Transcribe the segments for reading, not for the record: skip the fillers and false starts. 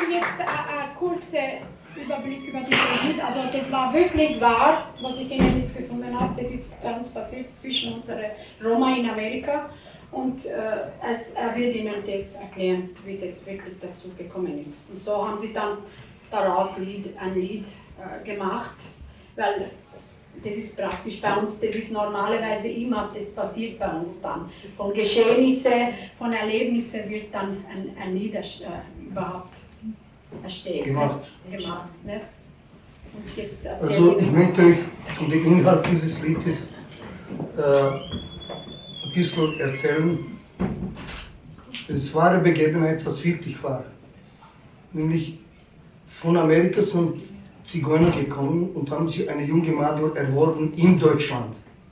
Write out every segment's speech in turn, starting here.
gebe jetzt einen kurzen Überblick über die Gegend. Also das war wirklich wahr, was ich Ihnen jetzt gesungen habe. Das ist bei uns passiert zwischen unseren Roma in Amerika. Und er wird Ihnen das erklären, wie das wirklich dazu gekommen ist. Und so haben sie dann daraus ein Lied gemacht, weil das ist praktisch bei uns, das ist normalerweise immer, das passiert bei uns dann. Von Geschehnissen, von Erlebnissen wird dann ein Lied überhaupt erstellt. Gemacht. Ne? Und jetzt also ich möchte euch von dem Inhalt dieses Liedes ein bisschen erzählen. Das war eine Begebenheit, was wirklich war. Nämlich von Amerika sind Zigeuner gekommen und haben sich eine junge Madel erworben in Deutschland.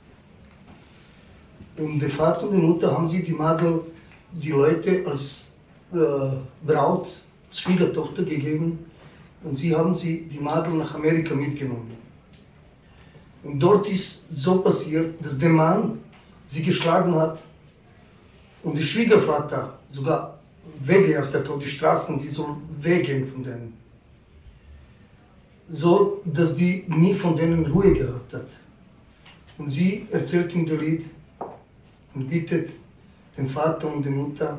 Und der Vater und die Mutter haben sie die Leute als Braut, Schwiegertochter gegeben und sie haben die Madel nach Amerika mitgenommen. Und dort ist so passiert, dass der Mann sie geschlagen hat und der Schwiegervater sogar weggejagt hat auf die Straßen, sie soll weggehen von denen. So, dass die nie von denen Ruhe gehabt hat. Und sie erzählt ihm das Lied und bittet den Vater und die Mutter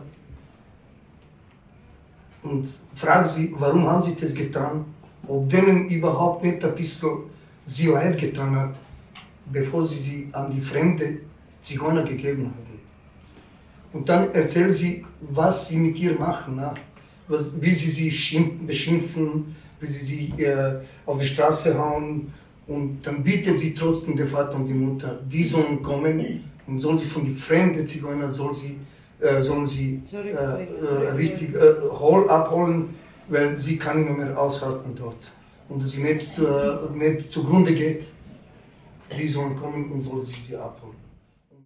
und fragt sie, warum haben sie das getan, ob denen überhaupt nicht ein bisschen sie leid getan hat, bevor sie an die fremde Zigeuner gegeben haben. Und dann erzählt sie, was sie mit ihr machen, wie sie sie beschimpfen, wie sie auf die Straße hauen, und dann bittet sie trotzdem der Vater und die Mutter, die sollen kommen und sollen sie von den fremden Zigeunern sollen sie richtig abholen, weil sie kann nicht mehr aushalten dort und dass sie nicht zugrunde geht. Die sollen kommen und sollen sie abholen.